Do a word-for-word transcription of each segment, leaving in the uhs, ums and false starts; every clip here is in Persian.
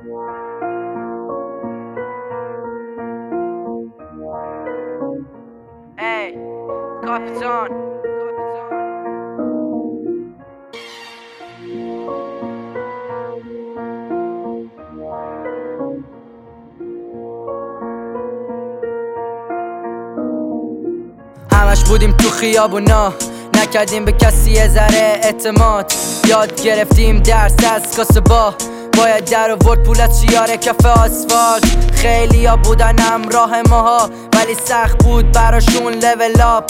ای کاپیتان همش بودیم تو خیابونا، نکردیم به کسی یه ذره اعتماد. یاد گرفتیم درس از کاسبا، باید در آورد پول از چیاره کف آسفالت. خیلی ها بودن همراه ماها ولی سخت بود براشون لول آپ.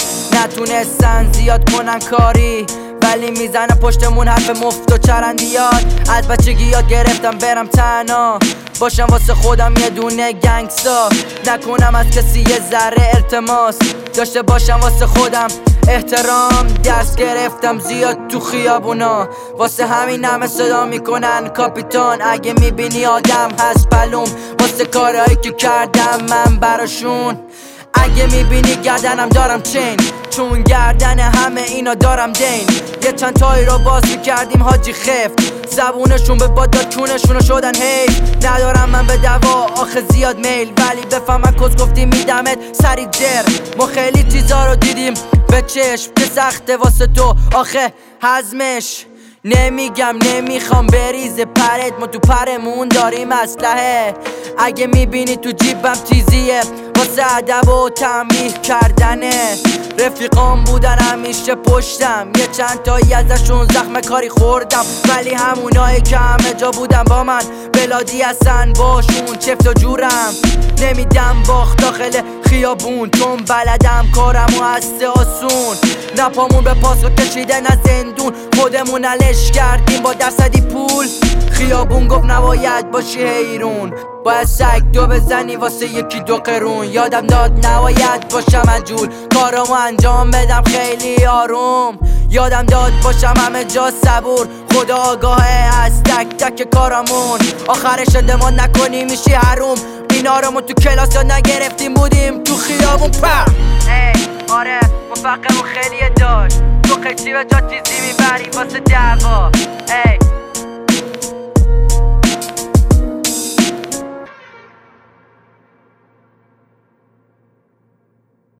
نتونستن زیاد کنن کاری ولی میزنن پشتمون حرف مفت و چرندیات. از بچگی یاد گرفتم برم تنها باشم واسه خودم یه دونه گنگستا. نکنم از کسی یه ذره التماس، داشته باشم واسه خودم احترام. درس گرفتم زیاد تو خیابونا، واسه همین همه صدا میکنن کاپیتان. اگه میبینی آدم هست پلوم واسه کارهایی که کردم من براشون. اگه میبینی گردنم دارم چین، چون گردن همه اینا دارم دین. یه چند تایی رو باز میکردیم حاجی خفت، زبونشون به باد داد چونشونو شدن حیف. ندارم من به دوا آخه زیاد میل، ولی بفهم کس گفتی میدمت سری جر. ما خیلی چیزا رو دیدیم به چشم که سخته واسه تو آخه هضمش. نمیگم نمیخوام بریزه پرت، ما تو پرمون داریم اسلحه. اگه میبینی تو جیبم چیزیه واسه ادب و تنبیه کردنه. رفیقام بودن همیشه پشتم، یه چند تایی ازشون زخم کاری خوردم، ولی همونایی که همه جا بودن با من بلادی هستن باشون چفت و جورم. نمیدم باخت داخل خیابون چون بلدم کارمو هسته آسون. نپامون به پاس و کشیدن از زندون، خودمون علش کردیم با درصدی پول. خیابون گفت نباید باشی حیرون، باید سگ دو بزنی واسه یکی دو قرون. یادم داد نباید باشم عجول، کارامو انجام بدم خیلی آروم. یادم داد باشم همه جا صبور، خدا آگاهه از تک تک کارامون. آخرش ادمان نکنی میشی حروم. اینا رو ما تو کلاس یاد نگرفتیم بودیم تو خیابون پر. ای آره مفقمون خیلیه داشت، تو خیلی به جا چیزی میبری واسه دعوا. ای